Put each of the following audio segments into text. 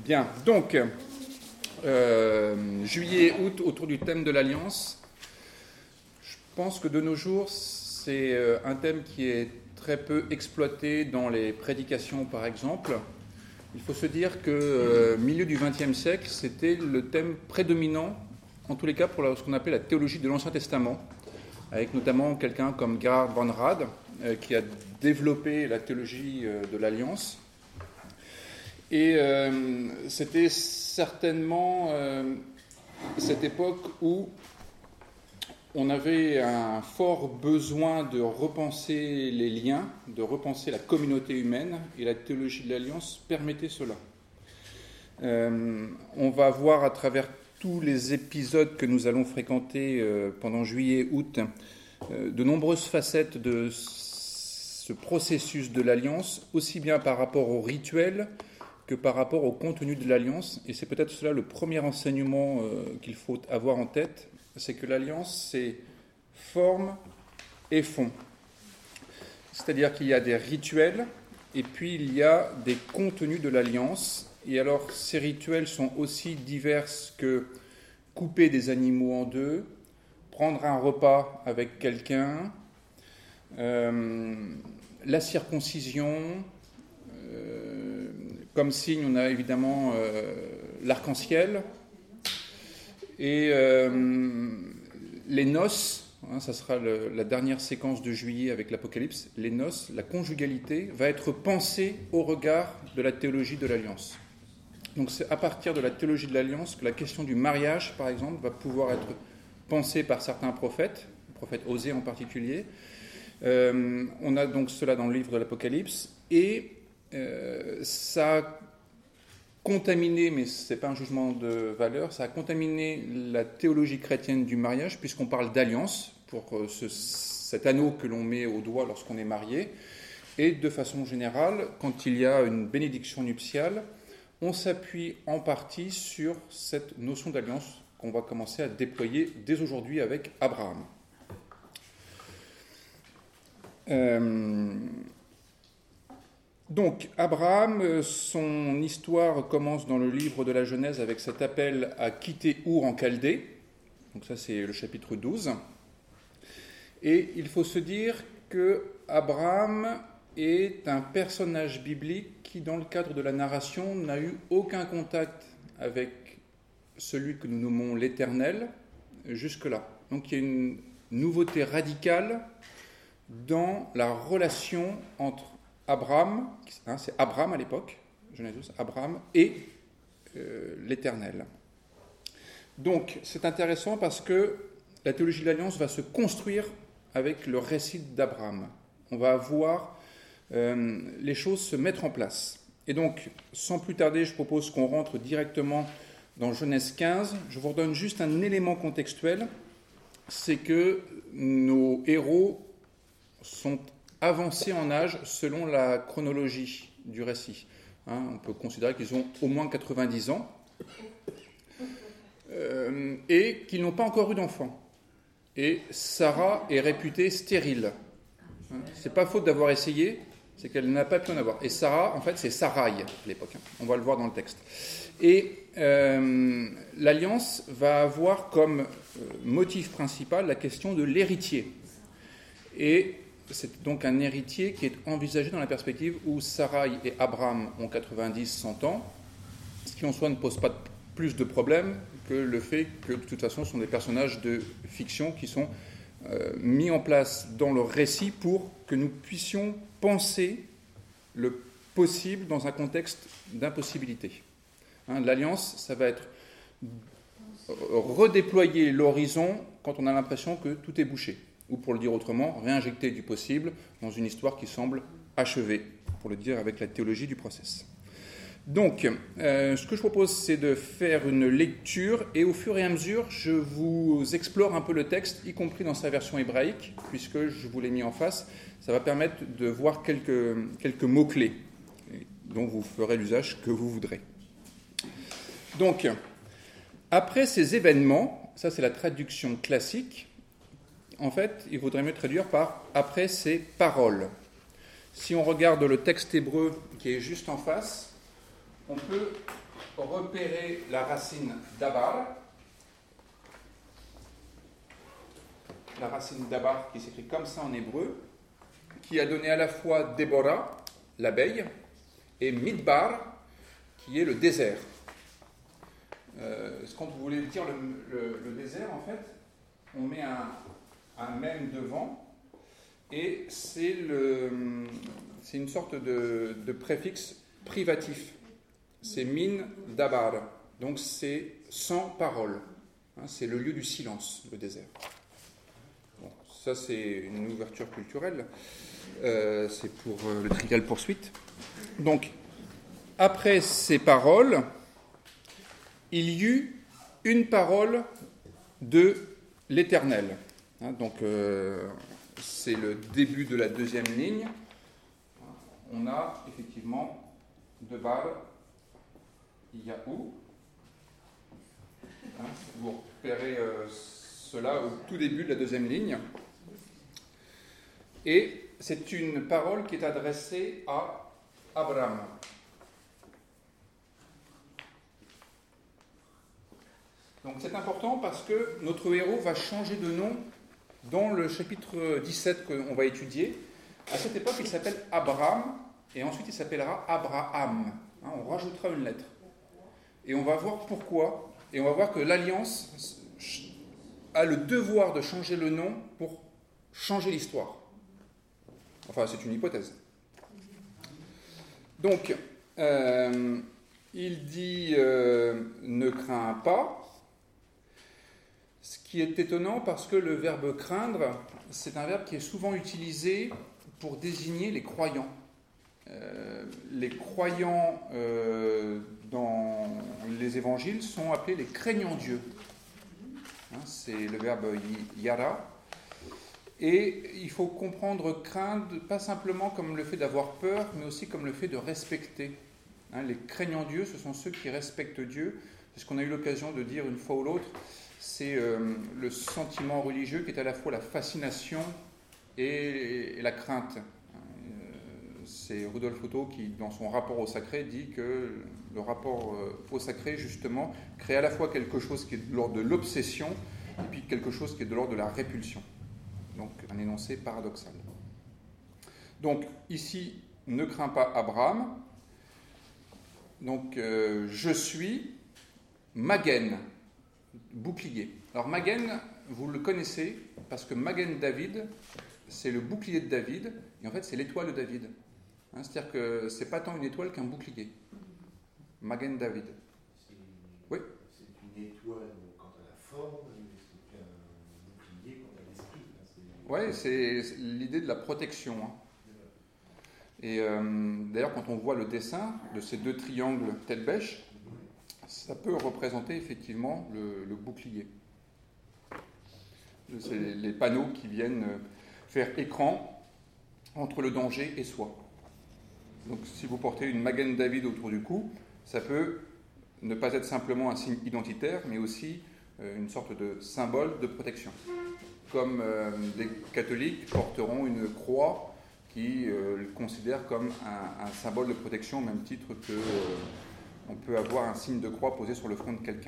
Bien, donc, juillet, août, autour du thème de l'Alliance. Je pense que de nos jours, c'est un thème qui est très peu exploité dans les prédications, par exemple. Il faut se dire que milieu du XXe siècle, c'était le thème prédominant, en tous les cas, pour ce qu'on appelle la théologie de l'Ancien Testament, avec notamment quelqu'un comme Gerhard von Rad, qui a développé la théologie de l'Alliance. Et c'était certainement cette époque où on avait un fort besoin de repenser les liens, de repenser la communauté humaine, et la théologie de l'Alliance permettait cela. On va voir à travers tous les épisodes que nous allons fréquenter pendant juillet-août de nombreuses facettes de ce processus de l'Alliance, aussi bien par rapport au rituel que par rapport au contenu de l'Alliance. Et c'est peut-être cela le premier enseignement qu'il faut avoir en tête, c'est que l'Alliance, c'est forme et fond. C'est-à-dire qu'il y a des rituels et puis il y a des contenus de l'Alliance. Et alors, ces rituels sont aussi divers que couper des animaux en deux, prendre un repas avec quelqu'un, la circoncision. Comme signe, on a évidemment l'arc-en-ciel et les noces. Ça sera la dernière séquence de juillet avec l'Apocalypse. Les noces, la conjugalité, va être pensée au regard de la théologie de l'Alliance. Donc c'est à partir de la théologie de l'Alliance que la question du mariage, par exemple, va pouvoir être pensée par certains prophètes, le prophète Osée en particulier. On a donc cela dans le livre de l'Apocalypse et ça a contaminé, mais ce n'est pas un jugement de valeur, ça a contaminé la théologie chrétienne du mariage, puisqu'on parle d'alliance pour cet anneau que l'on met au doigt lorsqu'on est marié. Et de façon générale, quand il y a une bénédiction nuptiale, on s'appuie en partie sur cette notion d'alliance qu'on va commencer à déployer dès aujourd'hui avec Abraham. Donc, Abraham, son histoire commence dans le livre de la Genèse avec cet appel à quitter Our en Chaldée. Donc ça, c'est le chapitre 12. Et il faut se dire que Abraham est un personnage biblique qui, dans le cadre de la narration, n'a eu aucun contact avec celui que nous nommons l'Éternel jusque-là. Donc, il y a une nouveauté radicale dans la relation entre Abraham, c'est Abraham à l'époque, Genèse 12, Abraham et l'Éternel. Donc c'est intéressant parce que la théologie de l'Alliance va se construire avec le récit d'Abraham. On va voir les choses se mettre en place. Et donc, sans plus tarder, je propose qu'on rentre directement dans Genèse 15. Je vous redonne juste un élément contextuel, c'est que nos héros sont avancés en âge selon la chronologie du récit. On peut considérer qu'ils ont au moins 90 ans et qu'ils n'ont pas encore eu d'enfant. Et Sarah est réputée stérile. C'est pas faute d'avoir essayé, c'est qu'elle n'a pas pu en avoir. Et Sarah, en fait, c'est Sarai à l'époque. On va le voir dans le texte. Et l'Alliance va avoir comme motif principal la question de l'héritier. Et c'est donc un héritier qui est envisagé dans la perspective où Sarai et Abraham ont 90-100 ans, ce qui en soi ne pose pas plus de problèmes que le fait que de toute façon ce sont des personnages de fiction qui sont mis en place dans le récit pour que nous puissions penser le possible dans un contexte d'impossibilité. L'Alliance, ça va être redéployer l'horizon quand on a l'impression que tout est bouché. Ou pour le dire autrement, réinjecter du possible dans une histoire qui semble achevée, pour le dire avec la théologie du process. Donc, ce que je propose, c'est de faire une lecture, et au fur et à mesure, je vous explore un peu le texte, y compris dans sa version hébraïque, puisque je vous l'ai mis en face. Ça va permettre de voir quelques mots-clés, dont vous ferez l'usage que vous voudrez. Donc, après ces événements, ça c'est la traduction classique. En fait, il vaudrait mieux traduire par « après ces paroles ». Si on regarde le texte hébreu qui est juste en face, on peut repérer la racine dabar. La racine dabar qui s'écrit comme ça en hébreu, qui a donné à la fois Déborah, l'abeille, et Midbar, qui est le désert. Quand vous voulez dire le désert, en fait, on met un même devant, et c'est une sorte de préfixe privatif. C'est min dabar, donc c'est sans parole. C'est le lieu du silence, le désert. Bon, ça, c'est une ouverture culturelle. C'est pour le Trivial Poursuite. Donc, après ces paroles, il y eut une parole de l'Éternel. Donc, c'est le début de la deuxième ligne. On a effectivement Debar, Yahou. Vous repérez cela au tout début de la deuxième ligne. Et c'est une parole qui est adressée à Abraham. Donc c'est important parce que notre héros va changer de nom dans le chapitre 17 qu'on va étudier. À cette époque, il s'appelle Abraham et ensuite il s'appellera Abraham. On rajoutera une lettre. Et on va voir pourquoi. Et on va voir que l'Alliance a le devoir de changer le nom pour changer l'histoire. Enfin, c'est une hypothèse. Donc, il dit ne crains pas. Ce qui est étonnant parce que le verbe craindre, c'est un verbe qui est souvent utilisé pour désigner les croyants. Les croyants dans les évangiles sont appelés les craignants Dieu. C'est le verbe yara. Et il faut comprendre craindre pas simplement comme le fait d'avoir peur, mais aussi comme le fait de respecter. Les craignants Dieu, ce sont ceux qui respectent Dieu. C'est ce qu'on a eu l'occasion de dire une fois ou l'autre. C'est le sentiment religieux qui est à la fois la fascination et la crainte. C'est Rudolf Otto qui, dans son rapport au sacré, dit que le rapport au sacré, justement, crée à la fois quelque chose qui est de l'ordre de l'obsession et puis quelque chose qui est de l'ordre de la répulsion. Donc, un énoncé paradoxal. Donc, ici, ne crains pas Abraham. Donc, je suis Magen, bouclier. Alors, Magen, vous le connaissez, parce que Magen David, c'est le bouclier de David, et en fait, c'est l'étoile de David. C'est-à-dire que c'est pas tant une étoile qu'un bouclier. Magen David. Oui. C'est une étoile quant à la forme, mais c'est un bouclier quant à l'esprit. Oui, c'est l'idée de la protection. Et d'ailleurs, quand on voit le dessin de ces deux triangles tête-bêche, ça peut représenter effectivement le bouclier. C'est les panneaux qui viennent faire écran entre le danger et soi. Donc si vous portez une Magen David autour du cou, ça peut ne pas être simplement un signe identitaire, mais aussi une sorte de symbole de protection. Comme des catholiques porteront une croix qui considèrent comme un symbole de protection, au même titre que on peut avoir un signe de croix posé sur le front de quelqu'un.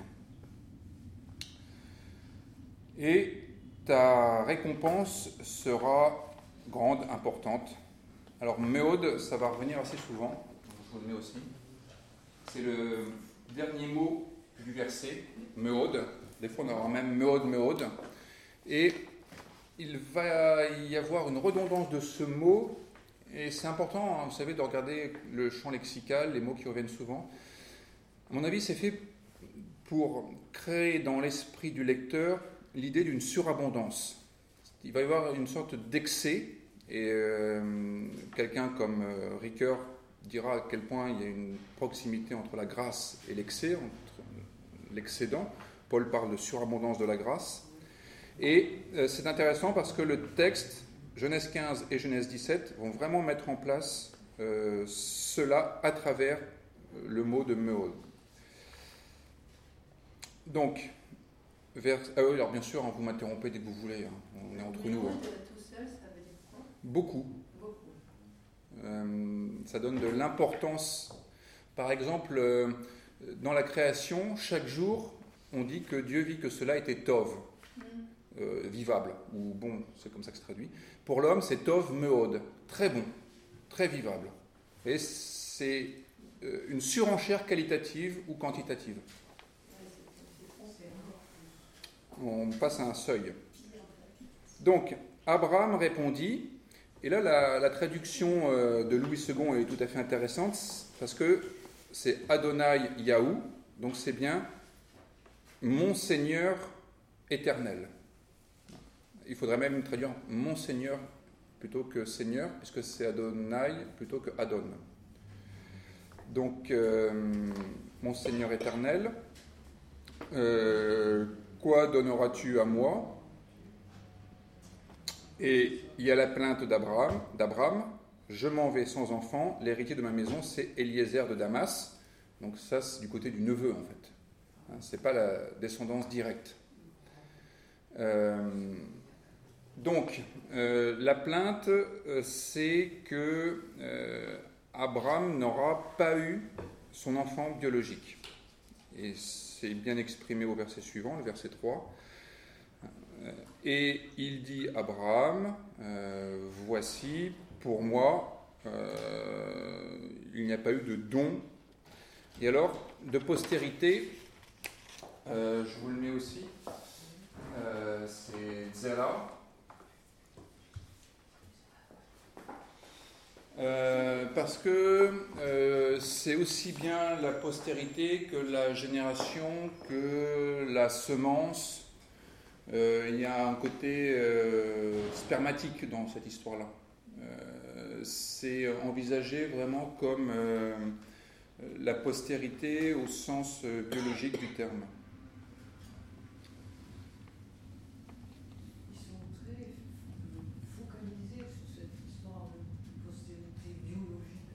Et ta récompense sera grande, importante. Alors, Meod, ça va revenir assez souvent, je vous le mets aussi. C'est le dernier mot du verset, Meod. Des fois, on aura même Meod. Et il va y avoir une redondance de ce mot, et c'est important, vous savez, de regarder le champ lexical, les mots qui reviennent souvent. À mon avis, c'est fait pour créer dans l'esprit du lecteur l'idée d'une surabondance. Il va y avoir une sorte d'excès, et quelqu'un comme Ricoeur dira à quel point il y a une proximité entre la grâce et l'excès, entre l'excédent. Paul parle de surabondance de la grâce. Et c'est intéressant parce que le texte, Genèse 15 et Genèse 17, vont vraiment mettre en place cela à travers le mot de Meod. Donc, alors bien sûr, vous m'interrompez dès que vous voulez, on est entre nous. Tout seul, ça veut dire quoi ? Beaucoup. Ça donne de l'importance. Par exemple, Dans la création, chaque jour, on dit que Dieu vit que cela était tov, vivable, ou bon, c'est comme ça que se traduit. Pour l'homme, c'est tov meod, très bon, très vivable. Et c'est une surenchère qualitative ou quantitative. On passe à un seuil. Donc, Abraham répondit, et là la traduction de Louis II est tout à fait intéressante, parce que c'est Adonai Yahou, donc c'est bien mon Seigneur éternel. Il faudrait même traduire mon Seigneur plutôt que Seigneur, puisque c'est Adonai plutôt que Adon. Donc, mon Seigneur éternel, quoi donneras-tu à moi ? Et il y a la plainte d'Abraham, je m'en vais sans enfant, l'héritier de ma maison, c'est Eliezer de Damas. Donc ça, c'est du côté du neveu, en fait. Ce n'est pas la descendance directe. Donc, la plainte, c'est que Abraham n'aura pas eu son enfant biologique. Et c'est bien exprimé au verset suivant, le verset 3. Et il dit à Abraham, voici, pour moi, il n'y a pas eu de don. Et alors, de postérité, je vous le mets aussi, c'est Zera. Parce que c'est aussi bien la postérité que la génération que la semence. Il y a un côté spermatique dans cette histoire-là. C'est envisagé vraiment comme la postérité au sens biologique du terme. Ils sont très focalisés sur cette histoire de postérité biologique.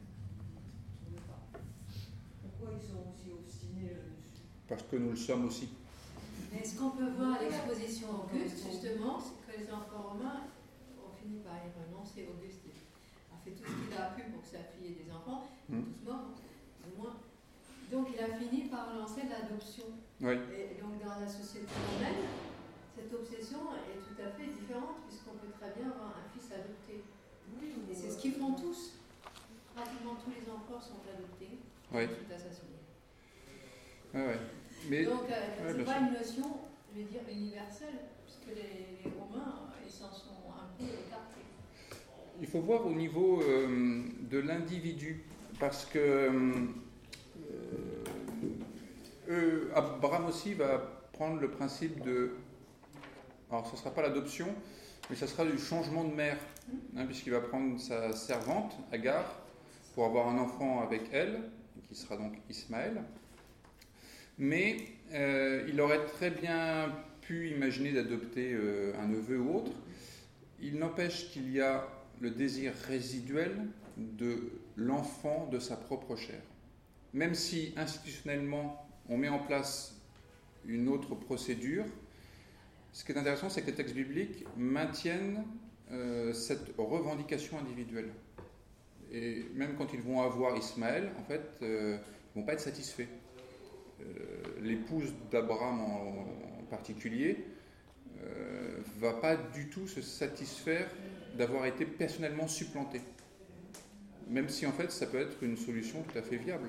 Pourquoi ils sont aussi obstinés là-dessus ? Parce que nous le sommes aussi. Mais ce qu'on peut voir à l'exposition Auguste, justement, c'est que les enfants romains ont fini par y renoncer. Auguste a fait tout ce qu'il a pu pour que sa fille ait des enfants, tous morts, au moins. Donc il a fini par lancer l'adoption. Oui. Et donc dans la société romaine, cette obsession est tout à fait différente, puisqu'on peut très bien avoir un fils adopté. Et c'est ce qu'ils font tous. Pratiquement tous les enfants sont adoptés suite à sa signature. Ouais. Mais, donc, c'est pas une notion, je vais dire, universelle, puisque les Romains, ils s'en sont un peu écartés. Il faut voir au niveau de l'individu, parce que Abraham aussi va prendre le principe de... Alors, ce ne sera pas l'adoption, mais ce sera du changement de mère, puisqu'il va prendre sa servante, Agar, pour avoir un enfant avec elle, qui sera donc Ismaël. Mais il aurait très bien pu imaginer d'adopter un neveu ou autre. Il n'empêche qu'il y a le désir résiduel de l'enfant de sa propre chair. Même si institutionnellement on met en place une autre procédure, ce qui est intéressant, c'est que les textes bibliques maintiennent cette revendication individuelle. Et même quand ils vont avoir Ismaël, en fait, ils ne vont pas être satisfaits. L'épouse d'Abraham en particulier va pas du tout se satisfaire d'avoir été personnellement supplantée, même si en fait ça peut être une solution tout à fait viable.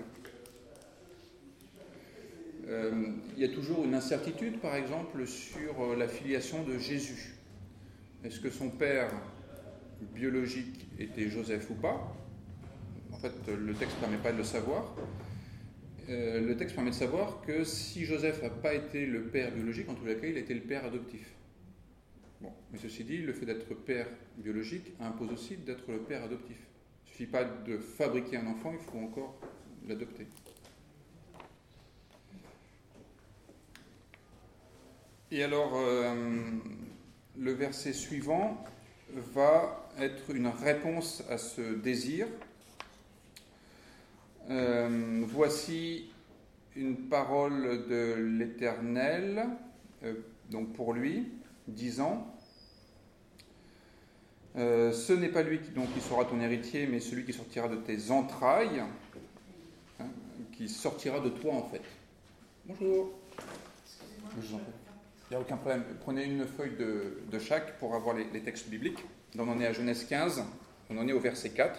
Il y a toujours une incertitude, par exemple, sur la filiation de Jésus. Est-ce que son père biologique était Joseph ou pas ? En fait, le texte ne permet pas de le savoir. Le texte permet de savoir que si Joseph n'a pas été le père biologique, en tous les cas, il a été le père adoptif. Bon, mais ceci dit, le fait d'être père biologique impose aussi d'être le père adoptif. Il ne suffit pas de fabriquer un enfant, il faut encore l'adopter. Et alors, le verset suivant va être une réponse à ce désir. Voici une parole de l'Éternel, donc pour lui, disant ce n'est pas lui qui sera ton héritier, mais celui qui sortira de tes entrailles, qui sortira de toi en fait. Bonjour. Je vous en prie. Il n'y a aucun problème. Prenez une feuille de chaque pour avoir les textes bibliques. Là, on en est à Genèse 15, on en est au verset 4.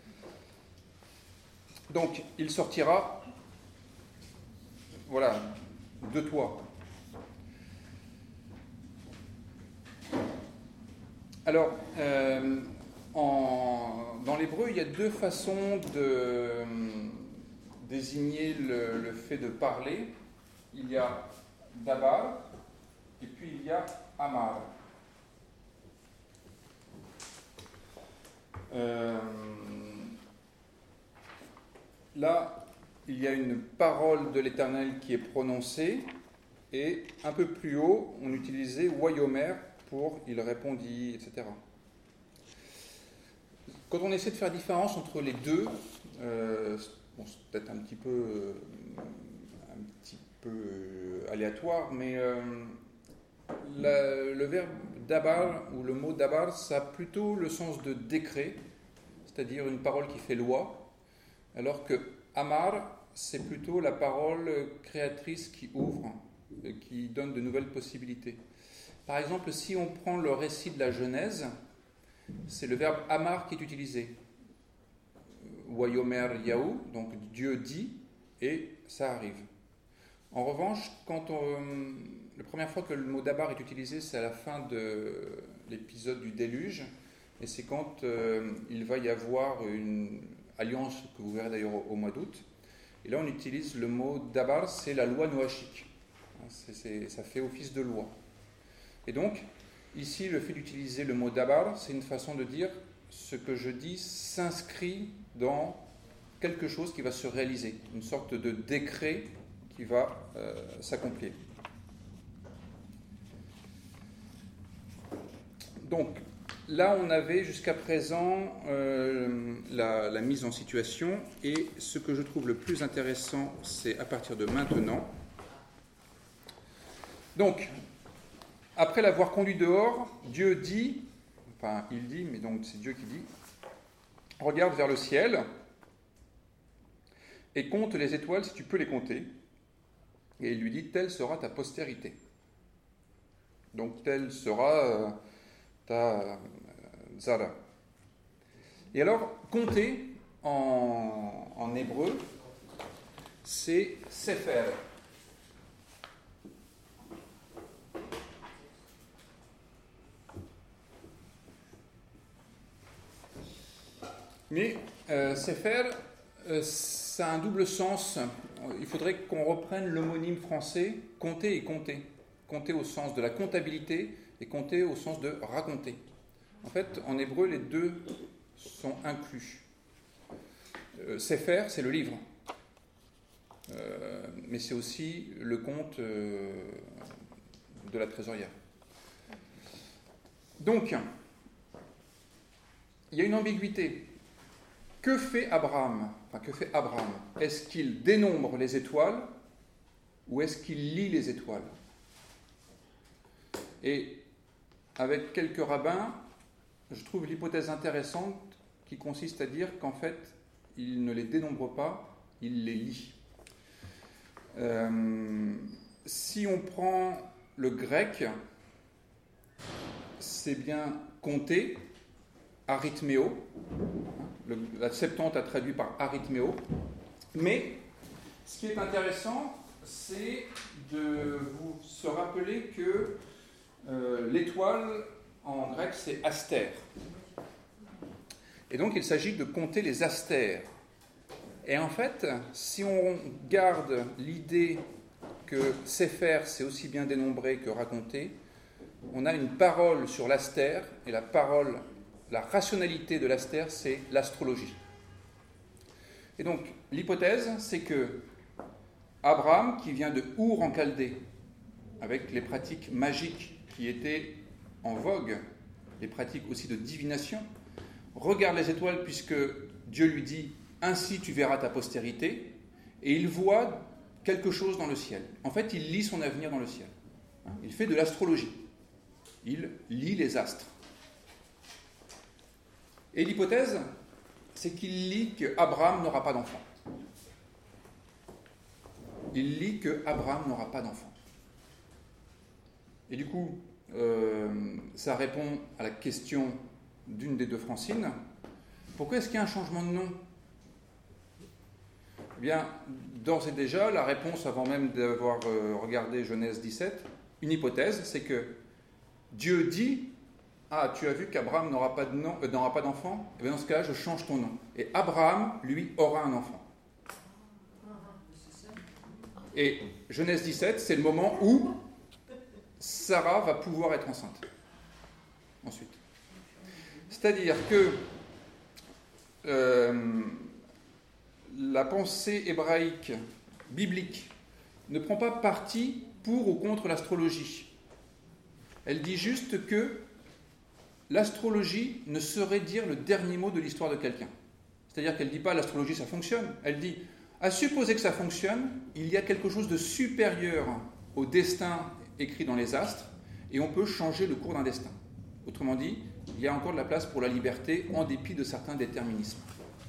Donc, il sortira, voilà, de toi. Alors, dans l'hébreu, il y a deux façons de désigner le fait de parler. Il y a dabar et puis il y a amar. Là, il y a une parole de l'Éternel qui est prononcée, et un peu plus haut, on utilisait Wayomer pour il répondit, etc. Quand on essaie de faire différence entre les deux, c'est peut-être un petit peu aléatoire, mais le verbe dabar ou le mot dabar, ça a plutôt le sens de décret, c'est-à-dire une parole qui fait loi. Alors que Amar, c'est plutôt la parole créatrice qui ouvre, qui donne de nouvelles possibilités. Par exemple, si on prend le récit de la Genèse, c'est le verbe Amar qui est utilisé. Wayomer Yahu, donc Dieu dit, et ça arrive. En revanche, la première fois que le mot Dabar est utilisé, c'est à la fin de l'épisode du déluge, et c'est quand il va y avoir une alliance que vous verrez d'ailleurs au mois d'août. Et là, on utilise le mot Dabar, c'est la loi noachique. Ça fait office de loi. Et donc, ici, le fait d'utiliser le mot Dabar, c'est une façon de dire ce que je dis s'inscrit dans quelque chose qui va se réaliser, une sorte de décret qui va s'accomplir. Donc, là, on avait jusqu'à présent la mise en situation, et ce que je trouve le plus intéressant, c'est à partir de maintenant. Donc, après l'avoir conduit dehors, Dieu dit, enfin il dit, mais donc c'est Dieu qui dit, regarde vers le ciel et compte les étoiles si tu peux les compter. Et il lui dit, telle sera ta postérité. Donc, telle sera ta Zara. Et alors, compter en hébreu, c'est Sefer. Mais Sefer, ça a un double sens. Il faudrait qu'on reprenne l'homonyme français, compter et compter. Compter au sens de la comptabilité et compter au sens de raconter. En fait, en hébreu, les deux sont inclus. Sefer, c'est le livre. Mais c'est aussi le compte de la trésorière. Donc, il y a une ambiguïté. Que fait Abraham ? Est-ce qu'il dénombre les étoiles ou est-ce qu'il lit les étoiles ? Et avec quelques rabbins, je trouve l'hypothèse intéressante qui consiste à dire qu'en fait, il ne les dénombre pas, il les lit. Si on prend le grec, c'est bien compter, arithméo. La Septante a traduit par arithméo. Mais ce qui est intéressant, c'est de vous se rappeler que l'étoile en grec, c'est astère. Et donc, il s'agit de compter les astères. Et en fait, si on garde l'idée que Sefer, c'est aussi bien dénombré que raconté, on a une parole sur l'astère, et la rationalité de l'astère, c'est l'astrologie. Et donc, l'hypothèse, c'est que Abraham, qui vient de Our en Chaldée, avec les pratiques magiques qui étaient en vogue, les pratiques aussi de divination, regarde les étoiles puisque Dieu lui dit « Ainsi tu verras ta postérité », et il voit quelque chose dans le ciel. En fait, il lit son avenir dans le ciel. Il fait de l'astrologie. Il lit les astres. Et l'hypothèse, c'est qu'il lit qu'Abraham n'aura pas d'enfant. il lit que Abraham n'aura pas d'enfant. Et du coup, ça répond à la question d'une des deux Francine. Pourquoi est-ce qu'il y a un changement de nom ? Eh bien, d'ores et déjà, la réponse, avant même d'avoir regardé Genèse 17, une hypothèse, c'est que Dieu dit « Ah, tu as vu qu'Abraham n'aura pas d'enfant ? Eh bien, dans ce cas-là, je change ton nom. Et Abraham, lui, aura un enfant. » Et Genèse 17, c'est le moment où Sarah va pouvoir être enceinte. Ensuite. C'est-à-dire que la pensée hébraïque, biblique, ne prend pas parti pour ou contre l'astrologie. Elle dit juste que l'astrologie ne saurait dire le dernier mot de l'histoire de quelqu'un. C'est-à-dire qu'elle ne dit pas l'astrologie ça fonctionne, elle dit à supposer que ça fonctionne, il y a quelque chose de supérieur au destin écrit dans les astres et on peut changer le cours d'un destin. Autrement dit, il y a encore de la place pour la liberté en dépit de certains déterminismes.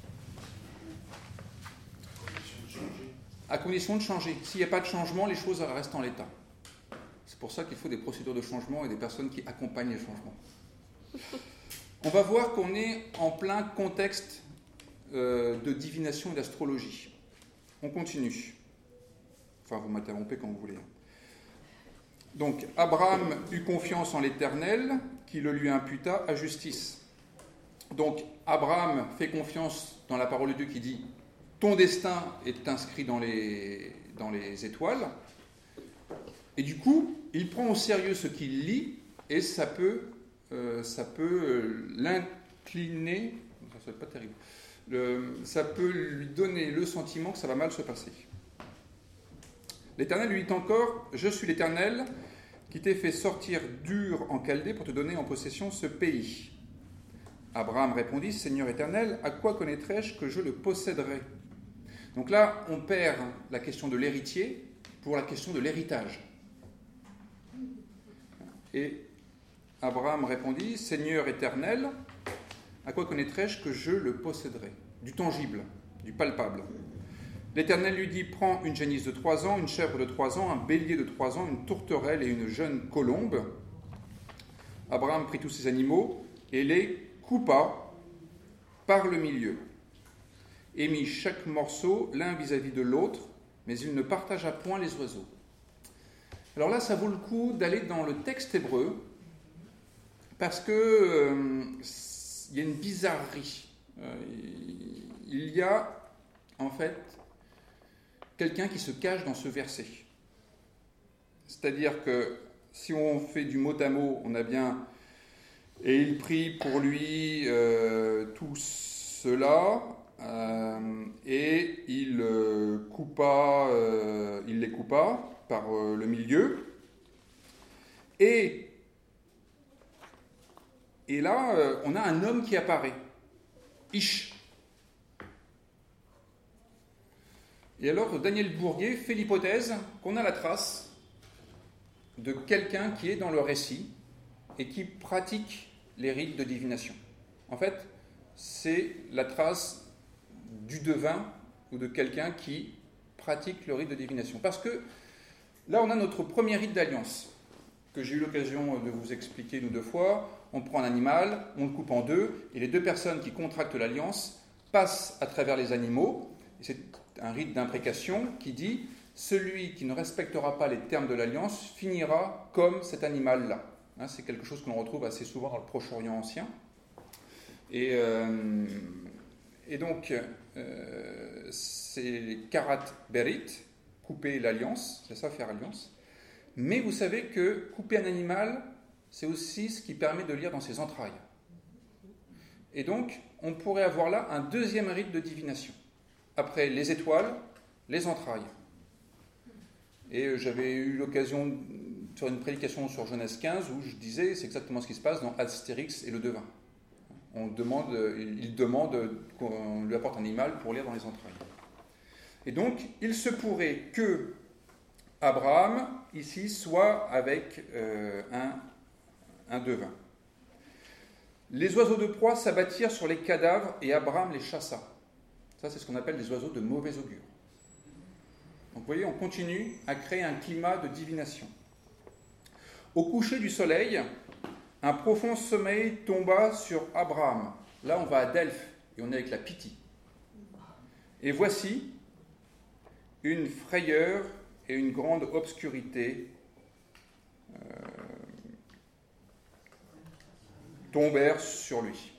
À condition de changer. S'il n'y a pas de changement, les choses restent en l'état. C'est pour ça qu'il faut des procédures de changement et des personnes qui accompagnent les changements. On va voir qu'on est en plein contexte de divination et d'astrologie. On continue. Enfin, vous m'interrompez quand vous voulez. Donc, Abraham eut confiance en l'Éternel, qui le lui imputa à justice. Donc, Abraham fait confiance dans la parole de Dieu qui dit « Ton destin est inscrit dans les étoiles ». Et du coup, il prend au sérieux ce qu'il lit et ça peut l'incliner, ça pas terrible, ça peut lui donner le sentiment que ça va mal se passer. L'Éternel lui dit encore « Je suis l'Éternel qui t'ai fait sortir d'Ur en Chaldée pour te donner en possession ce pays. » Abraham répondit « Seigneur Éternel, à quoi connaîtrais-je que je le posséderai ?» Donc là, on perd la question de l'héritier pour la question de l'héritage. Et Abraham répondit « Seigneur Éternel, à quoi connaîtrais-je que je le posséderai ?» Du tangible, du palpable. L'Éternel lui dit « Prends une génisse de 3 ans, une chèvre de 3 ans, un bélier de 3 ans, une tourterelle et une jeune colombe. » Abraham prit tous ces animaux et les coupa par le milieu, et mit chaque morceau l'un vis-à-vis de l'autre, mais il ne partagea point les oiseaux. Alors là, ça vaut le coup d'aller dans le texte hébreu, parce que il y a une bizarrerie. Il y a, en fait, quelqu'un qui se cache dans ce verset. C'est-à-dire que si on fait du mot à mot, on a bien « Et il prit pour lui tout cela, et il les coupa par le milieu. » Et là, on a un homme qui apparaît, Ish. Et alors, Daniel Bourguet fait l'hypothèse qu'on a la trace de quelqu'un qui est dans le récit et qui pratique les rites de divination. En fait, c'est la trace du devin ou de quelqu'un qui pratique le rite de divination. Parce que là, on a notre premier rite d'alliance, que j'ai eu l'occasion de vous expliquer une ou deux fois. On prend un animal, on le coupe en deux, et les deux personnes qui contractent l'alliance passent à travers les animaux. Et c'est un rite d'imprécation qui dit « Celui qui ne respectera pas les termes de l'alliance finira comme cet animal-là ». C'est quelque chose que l'on retrouve assez souvent dans le Proche-Orient ancien. Et donc, c'est Karat Berit, couper l'alliance, c'est ça, faire alliance. Mais vous savez que couper un animal, c'est aussi ce qui permet de lire dans ses entrailles. Et donc, on pourrait avoir là un deuxième rite de divination. Après les étoiles, les entrailles. Et j'avais eu l'occasion de faire une prédication sur Genèse 15 où je disais c'est exactement ce qui se passe dans Astérix et le devin. Il demande qu'on lui apporte un animal pour lire dans les entrailles. Et donc, il se pourrait que Abraham, ici, soit avec un devin. Les oiseaux de proie s'abattirent sur les cadavres et Abraham les chassa. Ça, c'est ce qu'on appelle des oiseaux de mauvais augure. Donc vous voyez, on continue à créer un climat de divination. Au coucher du soleil, un profond sommeil tomba sur Abraham. Là, on va à Delphes et on est avec la Pythie. Et voici une frayeur et une grande obscurité tombèrent sur lui.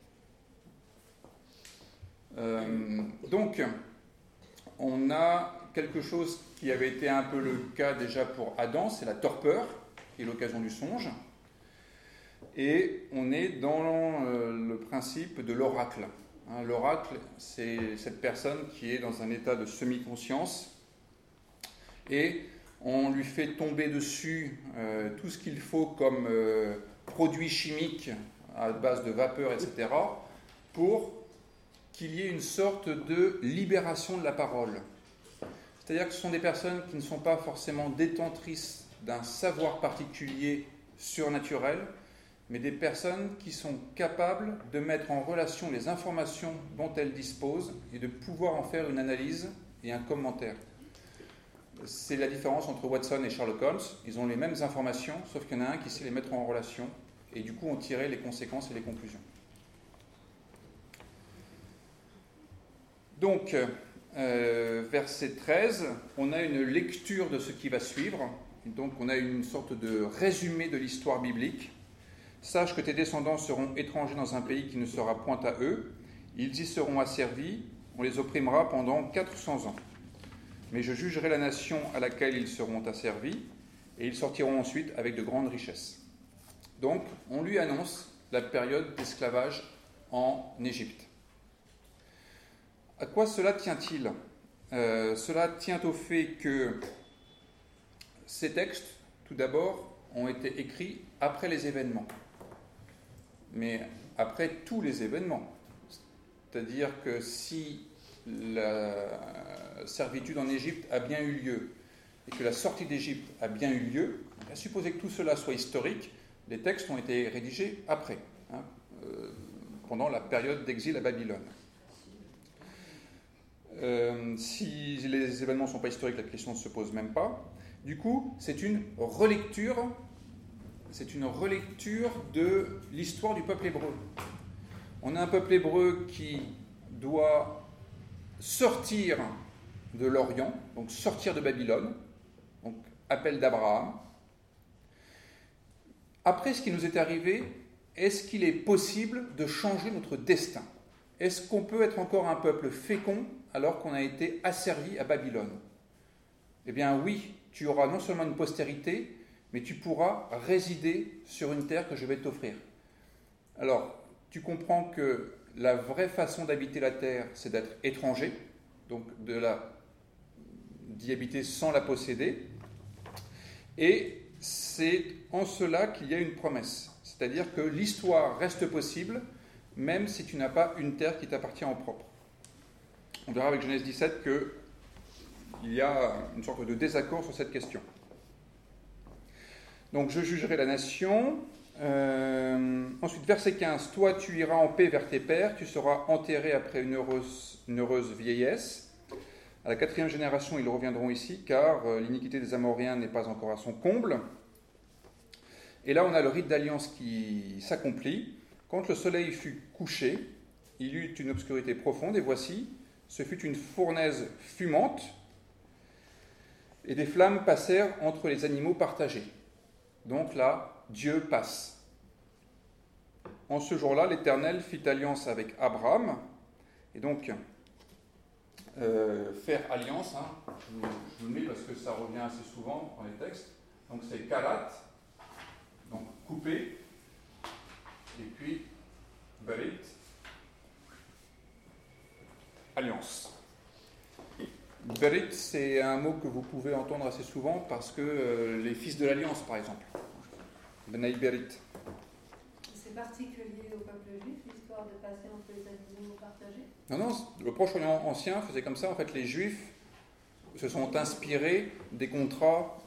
Donc, on a quelque chose qui avait été un peu le cas déjà pour Adam, c'est la torpeur, qui est l'occasion du songe. Et on est dans le principe de l'oracle. L'oracle, c'est cette personne qui est dans un état de semi-conscience et on lui fait tomber dessus tout ce qu'il faut comme produits chimiques à base de vapeur, etc., pour qu'il y ait une sorte de libération de la parole. C'est-à-dire que ce sont des personnes qui ne sont pas forcément détentrices d'un savoir particulier surnaturel, mais des personnes qui sont capables de mettre en relation les informations dont elles disposent et de pouvoir en faire une analyse et un commentaire. C'est la différence entre Watson et Sherlock Holmes. Ils ont les mêmes informations, sauf qu'il y en a un qui sait les mettre en relation et du coup en tirer les conséquences et les conclusions. Donc, verset 13, on a une lecture de ce qui va suivre. Donc, on a une sorte de résumé de l'histoire biblique. Sache que tes descendants seront étrangers dans un pays qui ne sera point à eux. Ils y seront asservis. On les opprimera pendant 400 ans. Mais je jugerai la nation à laquelle ils seront asservis, et ils sortiront ensuite avec de grandes richesses. Donc, on lui annonce la période d'esclavage en Égypte. À quoi cela tient-il ? Cela tient au fait que ces textes, tout d'abord, ont été écrits après les événements. Mais après tous les événements. C'est-à-dire que si la servitude en Égypte a bien eu lieu et que la sortie d'Égypte a bien eu lieu, à supposer que tout cela soit historique, les textes ont été rédigés après, pendant la période d'exil à Babylone. Si les événements ne sont pas historiques, la question ne se pose même pas. Du coup, c'est une relecture de l'histoire du peuple hébreu. On a un peuple hébreu qui doit sortir de l'Orient, donc sortir de Babylone, donc appel d'Abraham. Après ce qui nous est arrivé, est-ce qu'il est possible de changer notre destin ? Est-ce qu'on peut être encore un peuple fécond alors qu'on a été asservi à Babylone ? Eh bien oui, tu auras non seulement une postérité, mais tu pourras résider sur une terre que je vais t'offrir. Alors, tu comprends que la vraie façon d'habiter la terre, c'est d'être étranger, donc d'y habiter sans la posséder. Et c'est en cela qu'il y a une promesse. C'est-à-dire que l'histoire reste possible, même si tu n'as pas une terre qui t'appartient en propre. On verra avec Genèse 17 qu'il y a une sorte de désaccord sur cette question. Donc, je jugerai la nation. Ensuite, verset 15. Toi, tu iras en paix vers tes pères, tu seras enterré après une heureuse vieillesse. À la 4e génération, ils reviendront ici, car l'iniquité des Amoréens n'est pas encore à son comble. Et là, on a le rite d'alliance qui s'accomplit. Quand le soleil fut couché, il y eut une obscurité profonde, et voici, ce fut une fournaise fumante, et des flammes passèrent entre les animaux partagés. Donc là, Dieu passe. En ce jour-là, l'Éternel fit alliance avec Abraham, et donc, faire alliance, je vous le mets parce que ça revient assez souvent dans les textes, donc c'est kalat, donc couper, et puis berit, alliance. Berit, c'est un mot que vous pouvez entendre assez souvent parce que les fils de l'alliance, par exemple, Benaï Berit. C'est particulier au peuple juif, l'histoire de passer entre les animaux partagés ? Non, le Proche-Orient ancien faisait comme ça. En fait, les Juifs se sont inspirés des contrats.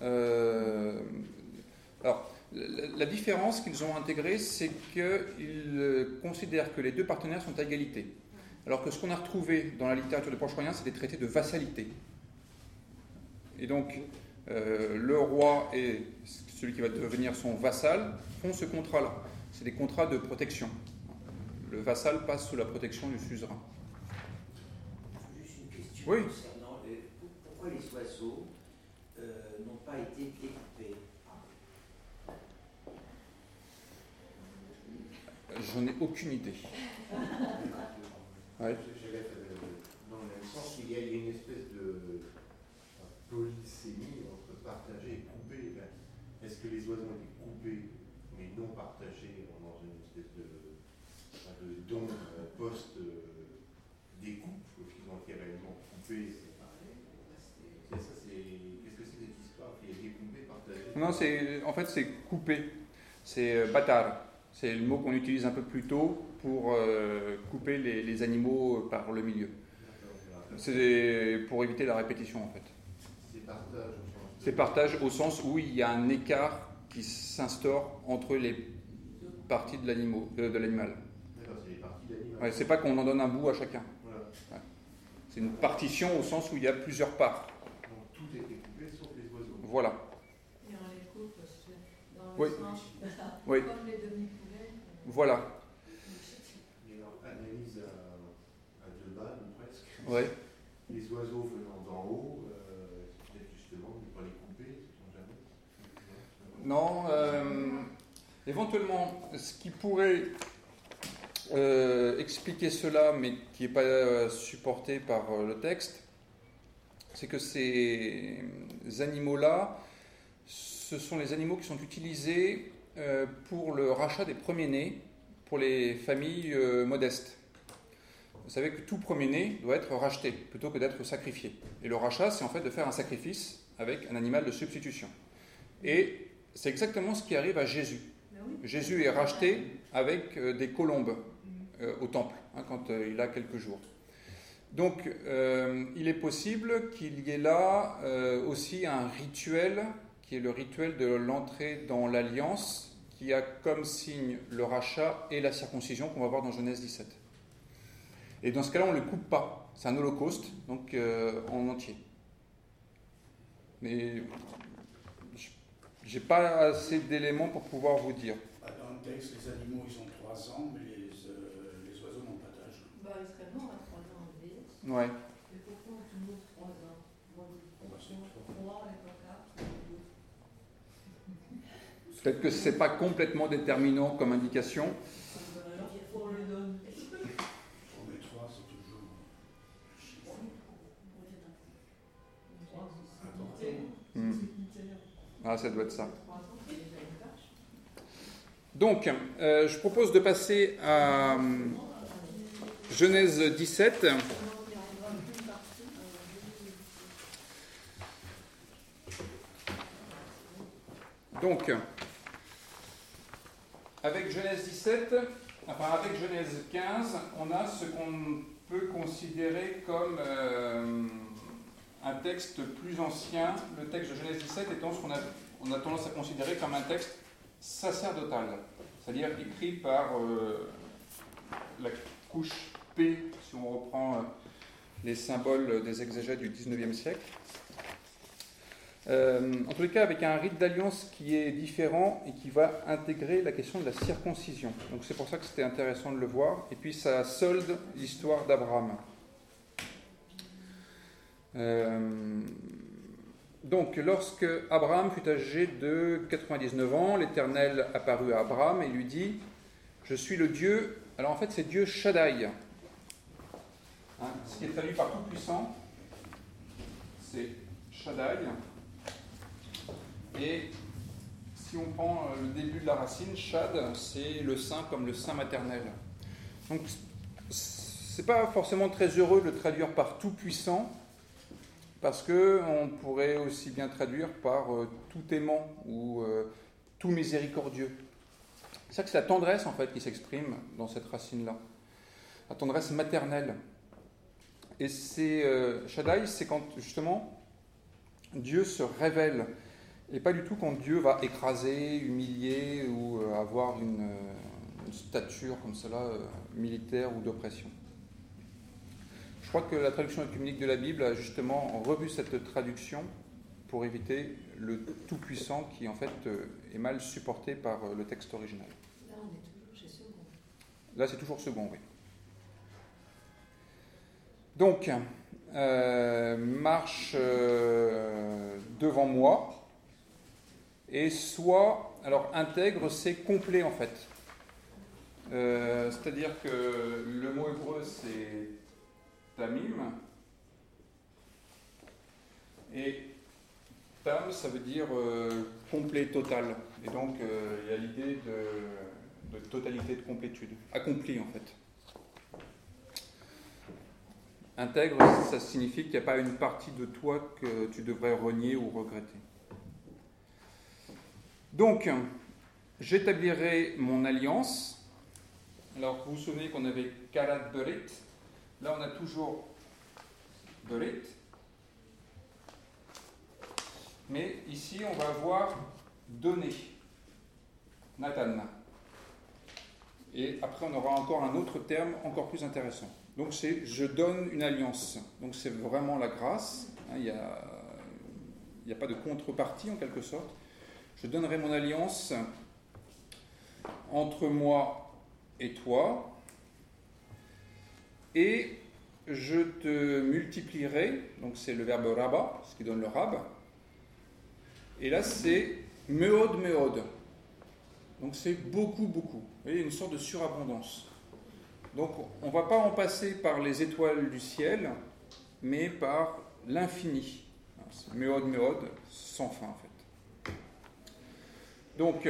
Alors, la différence qu'ils ont intégrée, c'est qu'ils considèrent que les deux partenaires sont à égalité. Alors que ce qu'on a retrouvé dans la littérature du Proche-Orient, c'est des traités de vassalité. Et donc, le roi et celui qui va devenir son vassal font ce contrat-là. C'est des contrats de protection. Le vassal passe sous la protection du suzerain. Juste une question Oui. concernant pourquoi les oiseaux n'ont pas été découpés. J'en ai aucune idée. Ouais. J'allais dans le même sens, il y a une espèce de polysémie entre partager et couper. Est-ce que les oiseaux ont été coupés mais non partagés dans une espèce de don post-découpe, ou qu'ils ont été réellement coupés, séparés? Qu'est-ce que c'est cette histoire qui est découpé, partagé? Non, en fait, c'est couper. C'est bâtard. C'est le mot qu'on utilise un peu plus tôt pour couper les animaux par le milieu. C'est pour éviter la répétition, en fait. C'est partage au sens où il y a un écart qui s'instaure entre les parties de l'animal. D'accord, c'est les parties d'animal. Ouais, c'est pas qu'on en donne un bout à chacun. Voilà. Ouais. C'est une partition au sens où il y a plusieurs parts. Donc tout a été coupé sauf les oiseaux. Voilà. Et on les coupe dans le Oui. sens, Oui. comme les demi-poulets. Voilà. Et alors, analyse à deux balles presque. Ouais. Les oiseaux venant d'en haut, peut-être justement ne pas les couper, c'est jamais. Non, éventuellement, ce qui pourrait expliquer cela, mais qui n'est pas supporté par le texte, c'est que ces animaux-là, ce sont les animaux qui sont utilisés pour le rachat des premiers-nés pour les familles modestes. Vous savez que tout premier-né doit être racheté plutôt que d'être sacrifié. Et le rachat, c'est en fait de faire un sacrifice avec un animal de substitution. Et c'est exactement ce qui arrive à Jésus. Jésus est racheté avec des colombes au temple, quand il a quelques jours. Donc, il est possible qu'il y ait là aussi un rituel, qui est le rituel de l'entrée dans l'alliance, qui a comme signe le rachat et la circoncision qu'on va voir dans Genèse 17. Et dans ce cas-là, on ne le coupe pas. C'est un holocauste, donc en entier. Mais j'ai pas assez d'éléments pour pouvoir vous dire. Dans le texte, les animaux, ils ont 3 ans, mais les oiseaux n'ont pas d'âge. Bah, il serait mort à 3 ans en vie. Ouais. Et pourquoi toujours 3 ans? Moi, je pense 3 et pas 4. Peut-être que ce n'est pas complètement déterminant comme indication. Alors, on le donne. Sur les 3, c'est toujours important. Ah, ça doit être ça. Donc, je propose de passer à Genèse 17. Donc, avec Genèse 17, avec Genèse 15, on a ce qu'on peut considérer comme un texte plus ancien. Le texte de Genèse 17 étant ce qu'on a tendance à considérer comme un texte sacerdotal, c'est-à-dire écrit par la couche P, si on reprend les symboles des exégètes du XIXe siècle. En tous les cas, avec un rite d'alliance qui est différent et qui va intégrer la question de la circoncision. Donc c'est pour ça que c'était intéressant de le voir. Et puis ça solde l'histoire d'Abraham. Donc lorsque Abraham fut âgé de 99 ans, l'Éternel apparut à Abraham et lui dit « Je suis le Dieu ». Alors en fait c'est Dieu Shaddai. Ce qui est traduit par Tout-Puissant, c'est Shaddai. Et si on prend le début de la racine, Shad, c'est le sein comme le sein maternel. Donc, c'est pas forcément très heureux de le traduire par tout-puissant, parce qu'on pourrait aussi bien traduire par tout aimant ou tout miséricordieux. C'est ça que c'est la tendresse en fait qui s'exprime dans cette racine-là, la tendresse maternelle. Et c'est Shaddai, c'est quand justement Dieu se révèle. Et pas du tout quand Dieu va écraser, humilier ou avoir une stature comme cela, militaire ou d'oppression. Je crois que la traduction œcuménique de la Bible a justement revu cette traduction pour éviter le tout-puissant qui en fait est mal supporté par le texte original. Là, on est toujours chez second. Là, c'est toujours second, oui. Donc, marche devant moi et soit, alors intègre, c'est complet en fait. C'est-à-dire que le mot hébreu c'est tamim et tam ça veut dire complet, total. Et donc il y a l'idée de totalité, de complétude, accompli en fait. Intègre, ça signifie qu'il n'y a pas une partie de toi que tu devrais renier ou regretter. Donc, j'établirai mon alliance. Alors, vous vous souvenez qu'on avait Karat Berit. Là, on a toujours Berit. Mais ici, on va avoir donner. Nathan. Et après, on aura encore un autre terme encore plus intéressant. Donc, c'est je donne une alliance. Donc, c'est vraiment la grâce. Il n'y a pas de contrepartie en quelque sorte. Je donnerai mon alliance entre moi et toi, et je te multiplierai, donc c'est le verbe rabba, ce qui donne le rab, et là c'est meod meod, donc c'est beaucoup beaucoup, vous voyez, une sorte de surabondance. Donc on ne va pas en passer par les étoiles du ciel, mais par l'infini, meod meod, sans fin en fait. Donc,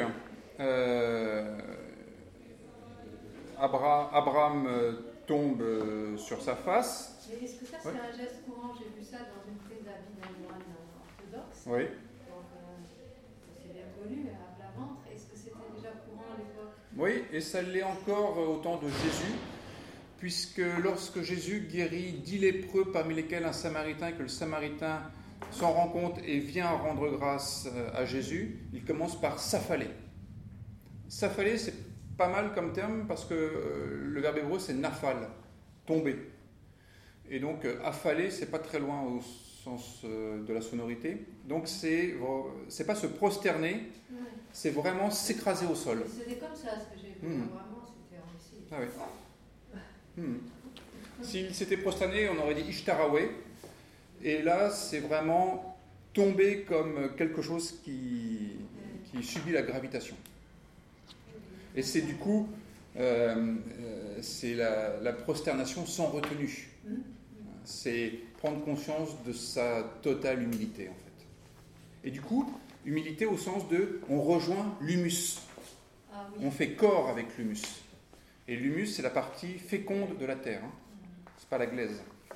Abraham tombe sur sa face. Mais est-ce que ça, c'est un geste courant? J'ai vu ça dans une prise d'habit d'un moine orthodoxe. Oui. Donc, c'est bien connu, à plat ventre. Est-ce que c'était déjà courant à l'époque? Oui, et ça l'est encore au temps de Jésus, puisque lorsque Jésus guérit 10 lépreux, parmi lesquels un Samaritain, et que le Samaritain s'en rend compte et vient rendre grâce à Jésus, il commence par s'affaler. S'affaler, c'est pas mal comme terme parce que le verbe hébreu c'est nafal, tomber. Et donc affaler, c'est pas très loin au sens de la sonorité. Donc c'est pas se prosterner, c'est vraiment s'écraser au sol. C'était comme ça ce que j'ai vu, vraiment, c'était ici. Ah oui. S'il s'était prosterné, on aurait dit Ishtaraweh. Et là, c'est vraiment tomber comme quelque chose qui subit la gravitation. Et c'est du coup, c'est la prosternation sans retenue. C'est prendre conscience de sa totale humilité, en fait. Et du coup, humilité au sens de, on rejoint l'humus. Ah, oui. On fait corps avec l'humus. Et l'humus, c'est la partie féconde de la terre. C'est pas la glaise.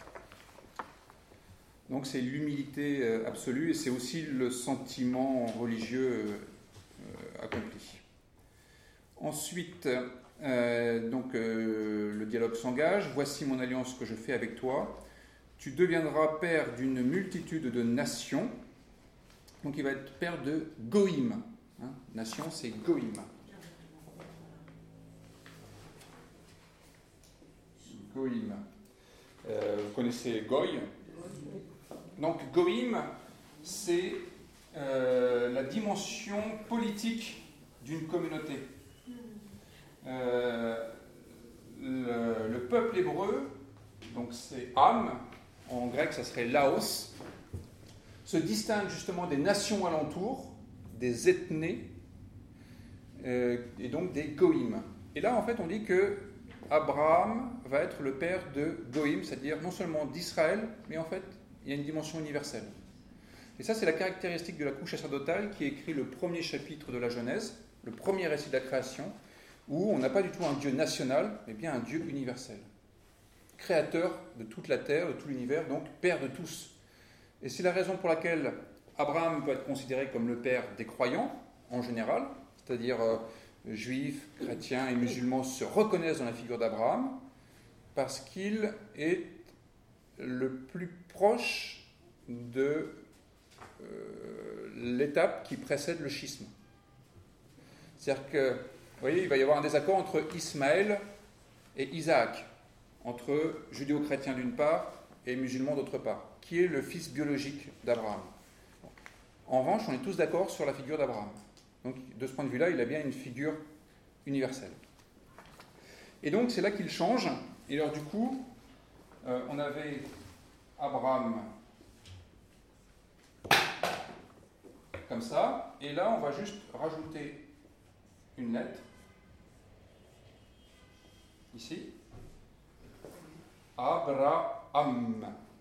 Donc c'est l'humilité absolue et c'est aussi le sentiment religieux accompli. Ensuite, le dialogue s'engage. Voici mon alliance que je fais avec toi. Tu deviendras père d'une multitude de nations. Donc il va être père de Goïm. Nation, c'est Goïm. Goïm. Vous connaissez Goï? Donc Goïm, c'est la dimension politique d'une communauté. Le peuple hébreu, donc c'est Am, en grec ça serait Laos, se distingue justement des nations alentours, des ethnées, et donc des Goïm. Et là en fait on dit que Abraham va être le père de Goïm, c'est-à-dire non seulement d'Israël, mais en fait il y a une dimension universelle. Et ça, c'est la caractéristique de la couche sacerdotale qui écrit le premier chapitre de la Genèse, le premier récit de la création, où on n'a pas du tout un Dieu national, mais bien un Dieu universel. Créateur de toute la terre, de tout l'univers, donc père de tous. Et c'est la raison pour laquelle Abraham peut être considéré comme le père des croyants, en général, c'est-à-dire juifs, chrétiens et musulmans se reconnaissent dans la figure d'Abraham, parce qu'il est le plus proche de l'étape qui précède le schisme. C'est-à-dire que, vous voyez, il va y avoir un désaccord entre Ismaël et Isaac, entre judéo-chrétiens d'une part et musulmans d'autre part, qui est le fils biologique d'Abraham. En revanche, on est tous d'accord sur la figure d'Abraham. Donc, de ce point de vue-là, il a bien une figure universelle. Et donc, c'est là qu'il change. Et alors, du coup, on avait Abraham comme ça. Et là, on va juste rajouter une lettre. Ici. Abraham.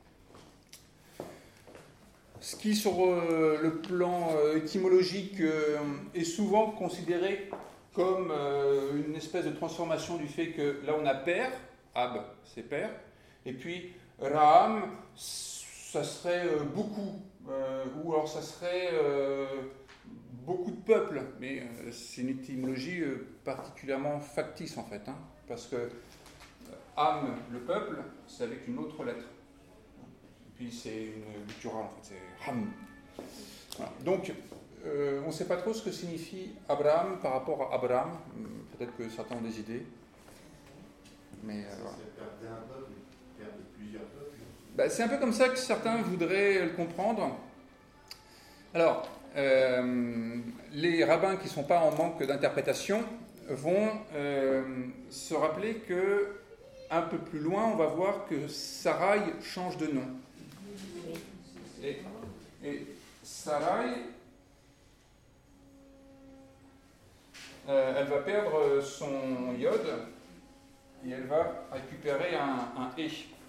Ce qui, sur le plan étymologique, est souvent considéré comme une espèce de transformation du fait que là on a père, Ab, c'est père, et puis Raham, ça serait beaucoup, ou alors ça serait beaucoup de peuples, mais c'est une étymologie particulièrement factice en fait, hein, parce que Am, le peuple, c'est avec une autre lettre. Puis c'est une gutturale en fait, c'est Ram. Voilà. Donc, on ne sait pas trop ce que signifie Abraham par rapport à Abraham. Peut-être que certains ont des idées. Mais voilà. C'est père d'un peuple, père de plusieurs peuples. Ben, c'est un peu comme ça que certains voudraient le comprendre. Alors, les rabbins qui ne sont pas en manque d'interprétation vont se rappeler que un peu plus loin, on va voir que Sarai change de nom. Et Sarai, elle va perdre son yod et elle va récupérer un E.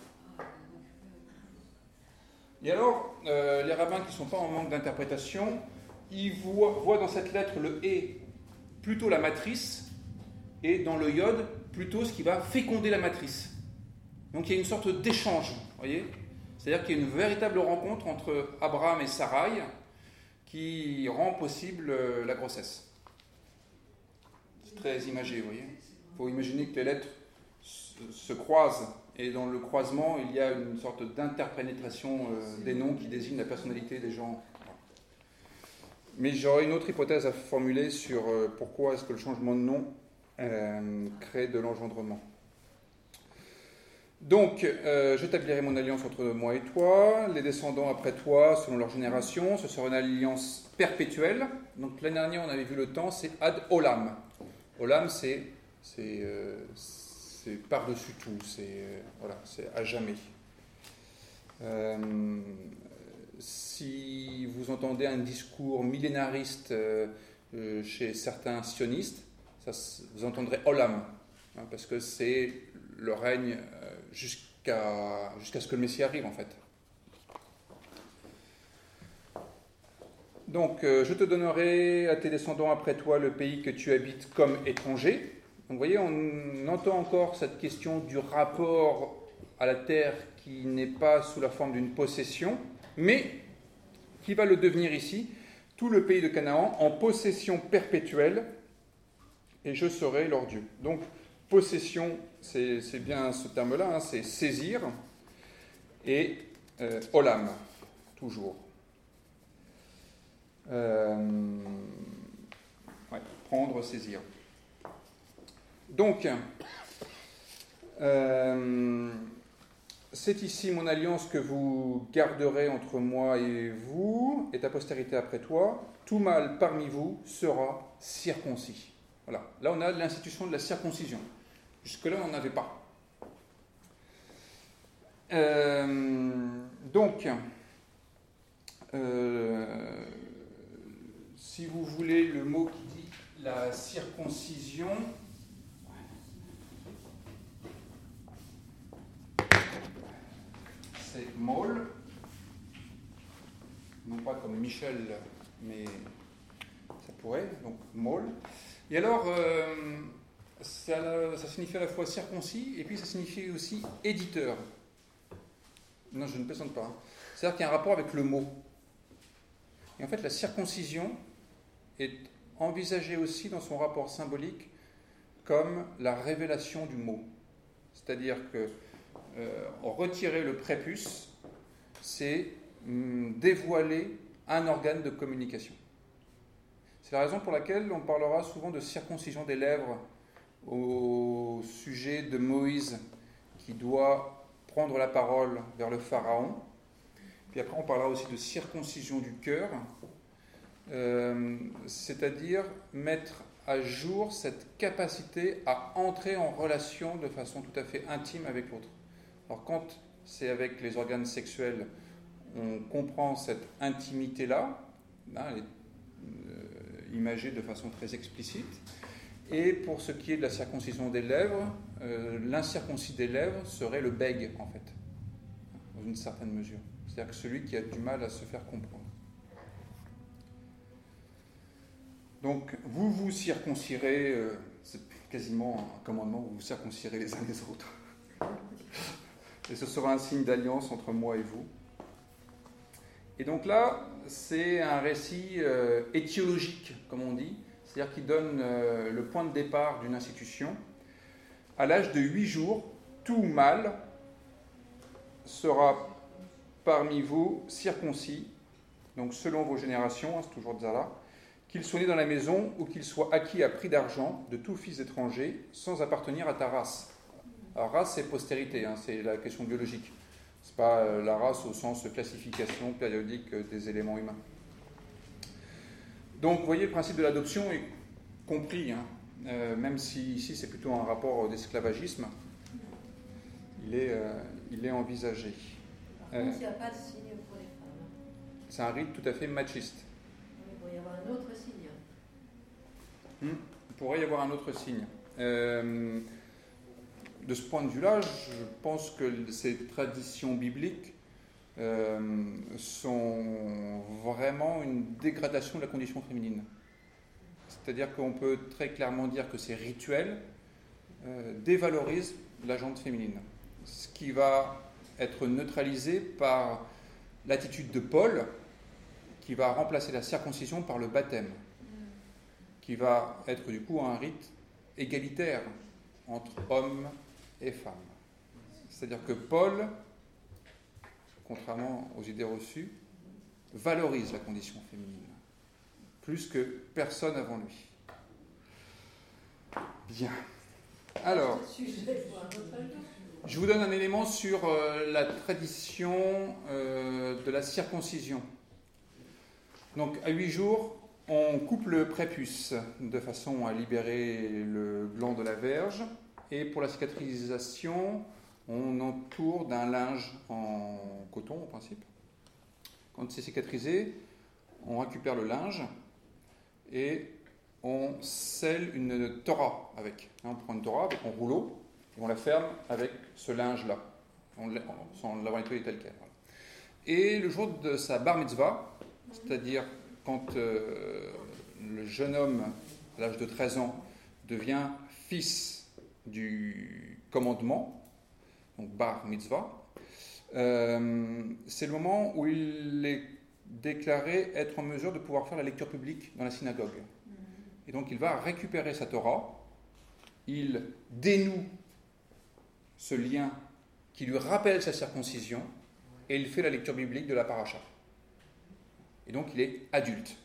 Et alors, les rabbins qui ne sont pas en manque d'interprétation, ils voient dans cette lettre le E plutôt la matrice et dans le yod plutôt ce qui va féconder la matrice. Donc il y a une sorte d'échange, vous voyez ? C'est-à-dire qu'il y a une véritable rencontre entre Abraham et Sarai qui rend possible la grossesse. C'est très imagé, vous voyez. Il faut imaginer que les lettres se croisent et dans le croisement, il y a une sorte d'interpénétration des noms qui désignent la personnalité des gens. Mais j'aurais une autre hypothèse à formuler sur pourquoi est-ce que le changement de nom crée de l'engendrement. Donc, j'établirai mon alliance entre moi et toi, les descendants après toi, selon leur génération, ce sera une alliance perpétuelle. Donc, l'année dernière, on avait vu le temps, c'est ad olam. Olam, c'est par-dessus tout, c'est à jamais. Si vous entendez un discours millénariste chez certains sionistes, vous entendrez olam, hein, parce que c'est le règne jusqu'à ce que le Messie arrive en fait. Donc, je te donnerai à tes descendants après toi le pays que tu habites comme étranger. Donc, vous voyez, on entend encore cette question du rapport à la terre qui n'est pas sous la forme d'une possession, mais qui va le devenir ici, tout le pays de Canaan en possession perpétuelle, et je serai leur Dieu. Donc, possession, c'est bien ce terme-là, hein, c'est saisir, et olam, toujours. Prendre, saisir. Donc, c'est ici mon alliance que vous garderez entre moi et vous, et ta postérité après toi. Tout mâle parmi vous sera circoncis. Voilà. Là, on a l'institution de la circoncision. Jusque-là, on n'en avait pas. Donc, si vous voulez le mot qui dit la circoncision, c'est Maul, non pas comme Michel, mais ça pourrait, donc Maul. Et alors, ça signifie à la fois circoncis et puis ça signifie aussi éditeur. Non, je ne plaisante pas. C'est-à-dire qu'il y a un rapport avec le mot. Et en fait, la circoncision est envisagée aussi dans son rapport symbolique comme la révélation du mot. C'est-à-dire que retirer le prépuce, c'est dévoiler un organe de communication. C'est la raison pour laquelle on parlera souvent de circoncision des lèvres au sujet de Moïse qui doit prendre la parole vers le pharaon. Puis après, on parlera aussi de circoncision du cœur c'est-à-dire mettre à jour cette capacité à entrer en relation de façon tout à fait intime avec l'autre. Alors quand c'est avec les organes sexuels, on comprend cette intimité-là, elle est imagée de façon très explicite. Et pour ce qui est de la circoncision des lèvres, l'incirconcis des lèvres serait le bègue, en fait, dans une certaine mesure. C'est-à-dire que celui qui a du mal à se faire comprendre. Donc, vous vous circoncirez, c'est quasiment un commandement, vous vous circoncirez les uns les autres. Et ce sera un signe d'alliance entre moi et vous. Et donc là, c'est un récit étiologique, comme on dit, c'est-à-dire qui donne le point de départ d'une institution. À l'âge de 8 jours, tout mâle sera parmi vous circoncis, donc selon vos générations, c'est toujours Zara, qu'il soit né dans la maison ou qu'il soit acquis à prix d'argent de tout fils étranger sans appartenir à ta race. Alors race, c'est postérité, c'est la question biologique. Ce n'est pas la race au sens classification périodique des éléments humains. Donc vous voyez, le principe de l'adoption est compris, même si ici c'est plutôt un rapport d'esclavagisme, il est envisagé. Par contre, il n'y a pas de signe pour les femmes. C'est un rite tout à fait machiste. Il pourrait y avoir un autre signe. Il pourrait y avoir un autre signe. De ce point de vue-là, je pense que ces traditions bibliques sont vraiment une dégradation de la condition féminine. C'est-à-dire qu'on peut très clairement dire que ces rituels dévalorisent la gente féminine. Ce qui va être neutralisé par l'attitude de Paul, qui va remplacer la circoncision par le baptême, qui va être du coup un rite égalitaire entre hommes et femmes. C'est-à-dire que Paul, contrairement aux idées reçues, valorise la condition féminine, plus que personne avant lui. Bien. Alors, je vous donne un élément sur la tradition de la circoncision. Donc, à 8 jours, on coupe le prépuce de façon à libérer le gland de la verge. Et pour la cicatrisation, on entoure d'un linge en coton, en principe. Quand c'est cicatrisé, on récupère le linge et on scelle une tora avec. On prend une tora avec un rouleau et on la ferme avec ce linge-là, sans l'avoir nettoyé tel quel. Voilà. Et le jour de sa bar mitzvah, c'est-à-dire quand le jeune homme, à l'âge de 13 ans, devient fils du commandement, donc bar mitzvah, c'est le moment où il est déclaré être en mesure de pouvoir faire la lecture publique dans la synagogue. Et donc il va récupérer sa Torah, il dénoue ce lien qui lui rappelle sa circoncision, et il fait la lecture biblique de la paracha. Et donc il est adulte.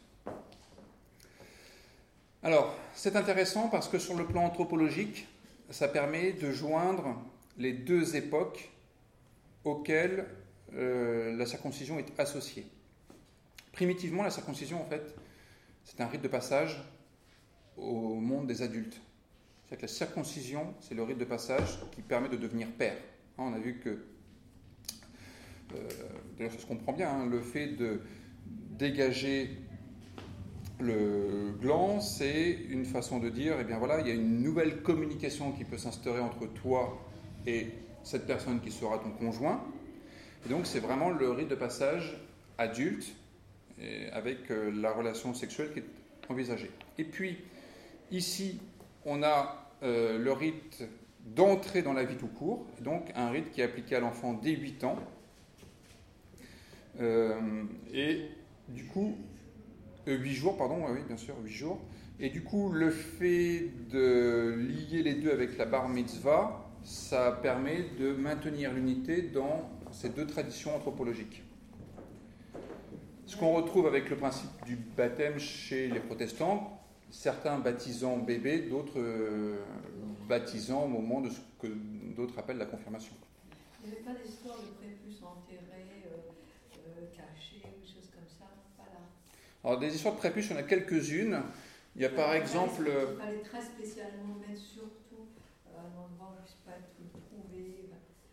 Alors, c'est intéressant parce que sur le plan anthropologique, ça permet de joindre les deux époques auxquelles la circoncision est associée. Primitivement, la circoncision, en fait, c'est un rite de passage au monde des adultes. C'est-à-dire que la circoncision, c'est le rite de passage qui permet de devenir père. On a vu que, d'ailleurs ça se comprend bien, le fait de dégager le gland, c'est une façon de dire, eh bien voilà, il y a une nouvelle communication qui peut s'instaurer entre toi et cette personne qui sera ton conjoint. Et donc c'est vraiment le rite de passage adulte, avec la relation sexuelle qui est envisagée. Et puis, ici, on a le rite d'entrée dans la vie tout court, donc un rite qui est appliqué à l'enfant dès 8 ans. Et du coup, 8 jours, pardon, oui, bien sûr, 8 jours. Et du coup, le fait de lier les deux avec la bar mitzvah, ça permet de maintenir l'unité dans ces deux traditions anthropologiques. Ce qu'on retrouve avec le principe du baptême chez les protestants, certains baptisant bébé, d'autres baptisant au moment de ce que d'autres appellent la confirmation. Il n'y avait pas d'histoire de prépuce enterré, caché, ou des choses comme ça, pas là. Alors, des histoires de prépuces, il y en a quelques-unes. Il y a par exemple... Il fallait très spécialement mettre surtout un endroit où il ne puisse pas être trouvé.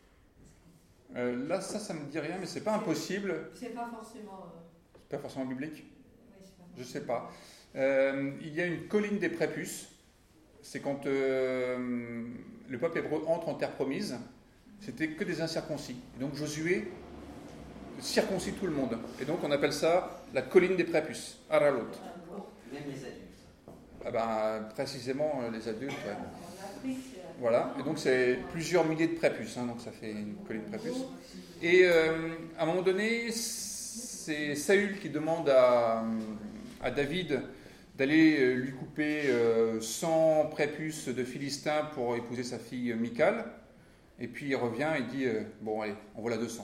là, ça me dit rien, mais c'est pas impossible. C'est pas forcément... C'est pas forcément biblique. Oui, c'est pas Je sais pas. Il y a une colline des prépuces. C'est quand le peuple hébreu entre en terre promise. C'était que des incirconcis. Donc Josué circoncit tout le monde. Et donc on appelle ça la colline des prépuces, Aralot. Même les adultes. Ah ben, précisément les adultes. Ouais. En Afrique, c'est... Voilà. Et donc c'est plusieurs milliers de prépuces. Donc ça fait une colline de prépuces. Et à un moment donné, c'est Saül qui demande à David d'aller lui couper 100 prépuces de Philistins pour épouser sa fille Michal. Et puis il revient et dit bon allez, on voilà 200.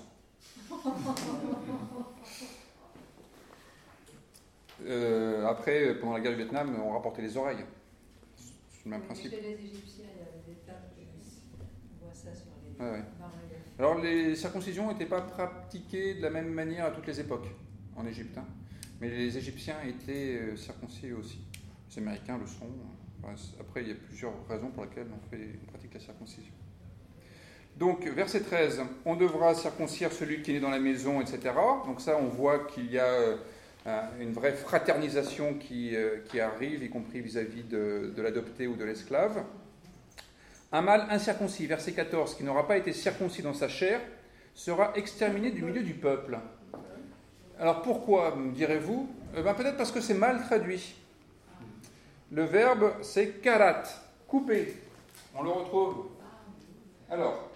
Après, pendant la guerre du Vietnam, on rapportait les oreilles. C'est le même principe. Chez les Égyptiens, il y avait des tables, on voit ça sur les Ouais, ouais. bas-reliefs. Alors les circoncisions n'étaient pas pratiquées de la même manière à toutes les époques en Égypte. Mais les Égyptiens étaient circoncis aussi. Les Américains le sont. Après, il y a plusieurs raisons pour lesquelles on pratique la circoncision. Donc, verset 13, on devra circoncire celui qui est né dans la maison, etc. Donc ça, on voit qu'il y a une vraie fraternisation qui arrive, y compris vis-à-vis de l'adopté ou de l'esclave. Un mâle incirconcis, verset 14, qui n'aura pas été circoncis dans sa chair, sera exterminé du milieu du peuple. Alors pourquoi, me direz-vous ? Peut-être parce que c'est mal traduit. Le verbe, c'est karat, couper. On le retrouve. Alors,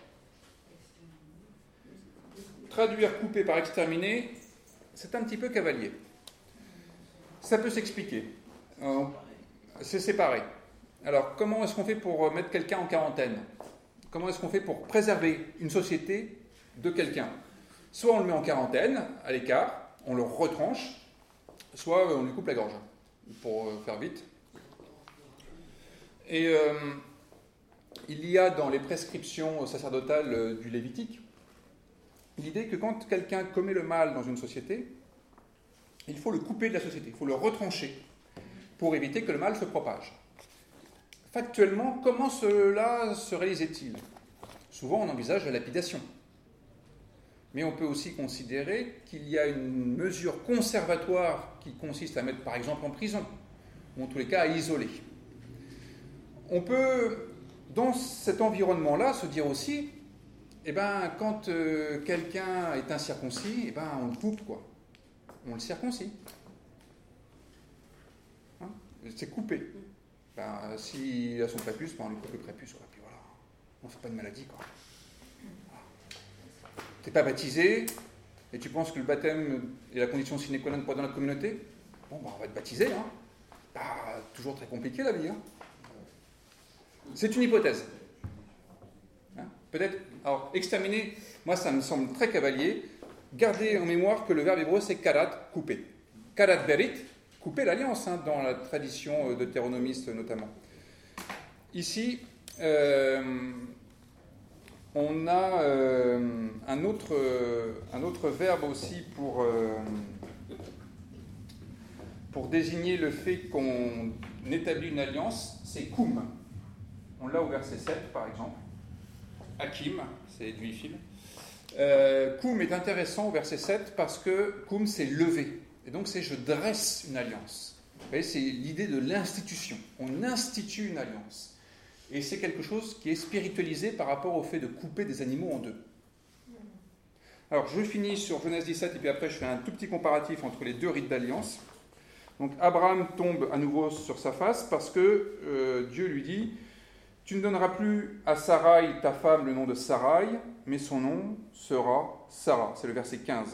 traduire couper par exterminer, c'est un petit peu cavalier. Ça peut s'expliquer. C'est séparé. Alors, comment est-ce qu'on fait pour mettre quelqu'un en quarantaine ? Comment est-ce qu'on fait pour préserver une société de quelqu'un ? Soit on le met en quarantaine, à l'écart, on le retranche, soit on lui coupe la gorge, pour faire vite. Et il y a dans les prescriptions sacerdotales du Lévitique l'idée que quand quelqu'un commet le mal dans une société, il faut le couper de la société, il faut le retrancher pour éviter que le mal se propage. Factuellement, comment cela se réalisait-il ? Souvent, on envisage la lapidation. Mais on peut aussi considérer qu'il y a une mesure conservatoire qui consiste à mettre, par exemple, en prison, ou en tous les cas à isoler. On peut, dans cet environnement-là, se dire aussi, quand quelqu'un est incirconcis, on le coupe, quoi. On le circoncis. Hein ? C'est coupé. S'il a son prépuce, on lui coupe le prépuce, quoi. Puis voilà, on ne fait pas de maladie, quoi. Tu n'es pas baptisé, et tu penses que le baptême est la condition sine qua non pour être dans la communauté ? Bon, on va te baptiser, hein. Toujours très compliqué la vie, hein. C'est une hypothèse. Hein ? Peut-être, alors, exterminer, moi ça me semble très cavalier. Gardez en mémoire que le verbe hébreu c'est karat, couper. Karat berit, couper l'alliance, dans la tradition deutéronomiste notamment. Ici, on a un autre verbe aussi pour désigner le fait qu'on établit une alliance, c'est koum. On l'a au verset 7, par exemple. Hakim, c'est duifil. Koum est intéressant au verset 7 parce que koum, c'est lever. Et donc, c'est je dresse une alliance. Vous voyez, c'est l'idée de l'institution. On institue une alliance. Et c'est quelque chose qui est spiritualisé par rapport au fait de couper des animaux en deux. Alors, je finis sur Genèse 17 et puis après, je fais un tout petit comparatif entre les deux rites d'alliance. Donc, Abraham tombe à nouveau sur sa face parce que Dieu lui dit « Tu ne donneras plus à Sarai, ta femme, le nom de Sarai, mais son nom sera Sarah. » C'est le verset 15.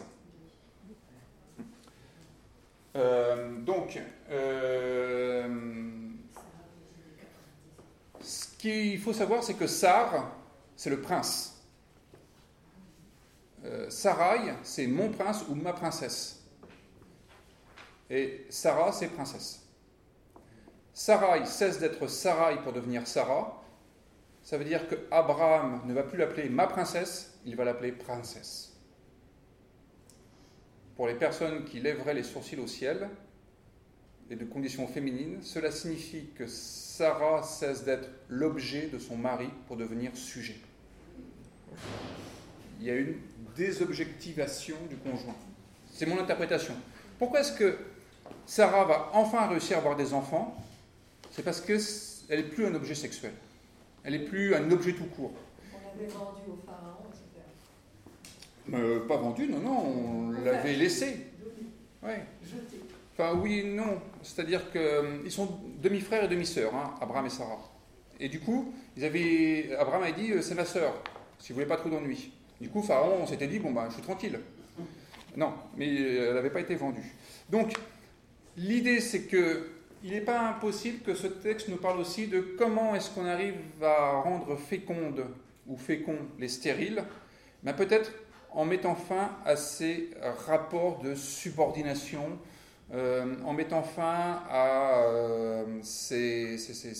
Ce qu'il faut savoir, c'est que Sar, c'est le prince. Sarai, c'est mon prince ou ma princesse. Et Sarah, c'est princesse. Sarai cesse d'être Sarai pour devenir Sarah. Ça veut dire que Abraham ne va plus l'appeler ma princesse, il va l'appeler princesse. Pour les personnes qui lèveraient les sourcils au ciel, et de condition féminine, cela signifie que Sarah cesse d'être l'objet de son mari pour devenir sujet. Il y a une désobjectivation du conjoint. C'est mon interprétation. Pourquoi est-ce que Sarah va enfin réussir à avoir des enfants? C'est parce qu'elle n'est plus un objet sexuel. Elle n'est plus un objet tout court. On l'avait vendu au pharaon, etc. Pas vendu, non, on l'avait laissé. Ouais. Jeté. Enfin, oui et non. C'est-à-dire qu'ils sont demi-frères et demi-sœurs, hein, Abraham et Sarah. Et du coup, Abraham a dit, c'est ma sœur, si vous voulez pas trop d'ennuis. Du coup, Pharaon, on s'était dit, bon, je suis tranquille. Non, mais elle n'avait pas été vendue. Donc, l'idée, c'est que il n'est pas impossible que ce texte nous parle aussi de comment est-ce qu'on arrive à rendre fécondes ou féconds les stériles, mais peut-être en mettant fin à ces rapports de subordination, en mettant fin à ces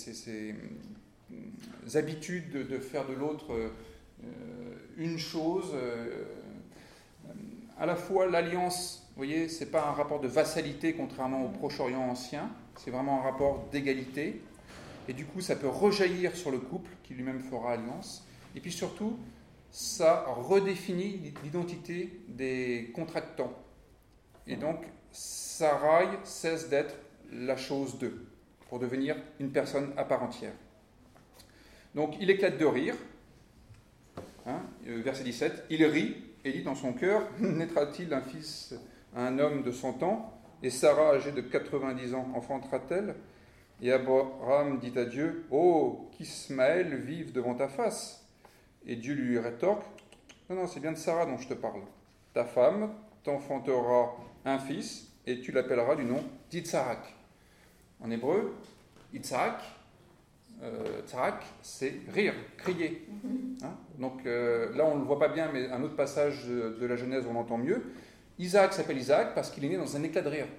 habitudes de faire de l'autre une chose. À la fois l'alliance, vous voyez, c'est pas un rapport de vassalité contrairement au Proche-Orient ancien, c'est vraiment un rapport d'égalité. Et du coup, ça peut rejaillir sur le couple qui lui-même fera alliance. Et puis surtout, ça redéfinit l'identité des contractants. Et donc, Sarai cesse d'être la chose d'eux pour devenir une personne à part entière. Donc, il éclate de rire. Verset 17, il rit et dit dans son cœur, naîtra-t-il un fils à un homme de 100 ans, et Sarah, âgée de 90 ans, enfantera-t-elle? Et Abraham dit à Dieu, oh, qu'Ismaël vive devant ta face. Et Dieu lui rétorque, non, c'est bien de Sarah dont je te parle. Ta femme t'enfantera un fils, et tu l'appelleras du nom d'Itsarak. En hébreu, Itsarak, Tsarak, c'est rire, crier. Donc là, on ne le voit pas bien, mais un autre passage de la Genèse, on l'entend mieux. Isaac s'appelle Isaac parce qu'il est né dans un éclat de rire.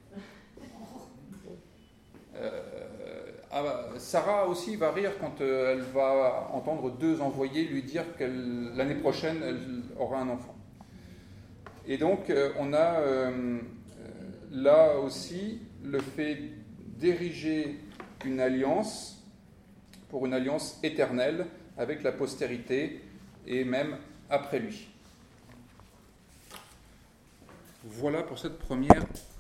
Sarah aussi va rire quand elle va entendre deux envoyés lui dire que l'année prochaine, elle aura un enfant. Et donc, on a là aussi le fait d'ériger une alliance pour une alliance éternelle avec la postérité et même après lui. Voilà pour cette première